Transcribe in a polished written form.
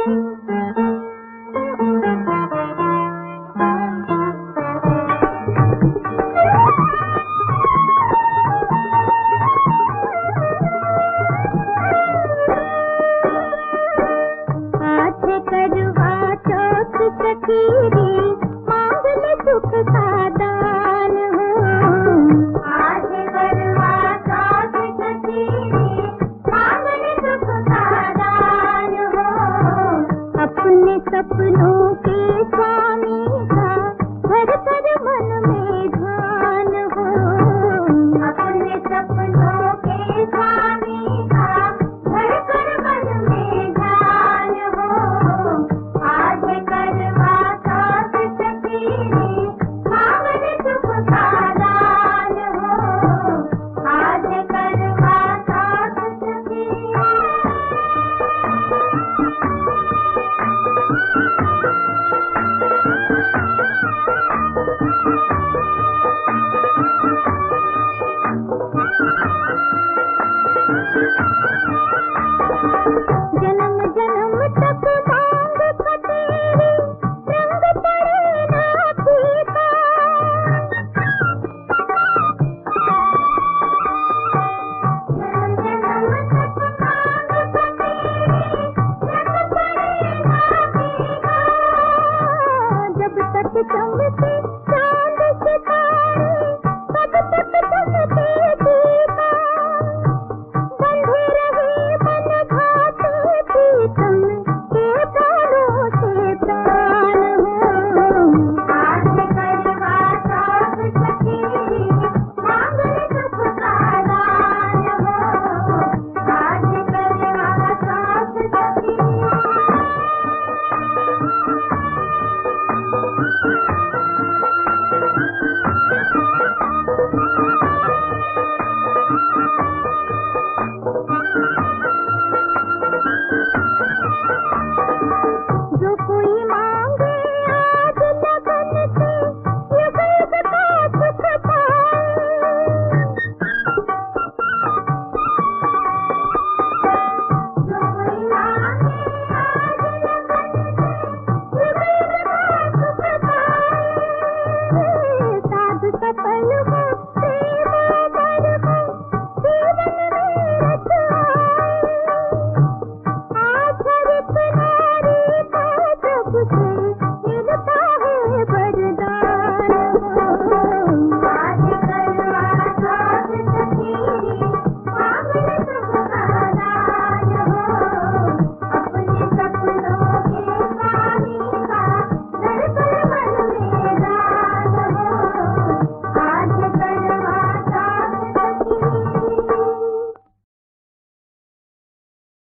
सपनों के स्वामी का भर कर मन में ध्यान हो। अपने सपनों के स्वामी का भर कर मन में ध्यान हो। आज करवा साथ सखीरी मांगन सुख का दान हो। आज करवा साथ सखीरी। जन्म जन्म तक मांग कतेरी रंग पड़े ना फीका। जन्म जन्म तक मांग कतेरी रंग पड़े ना फीका। जब तक चमके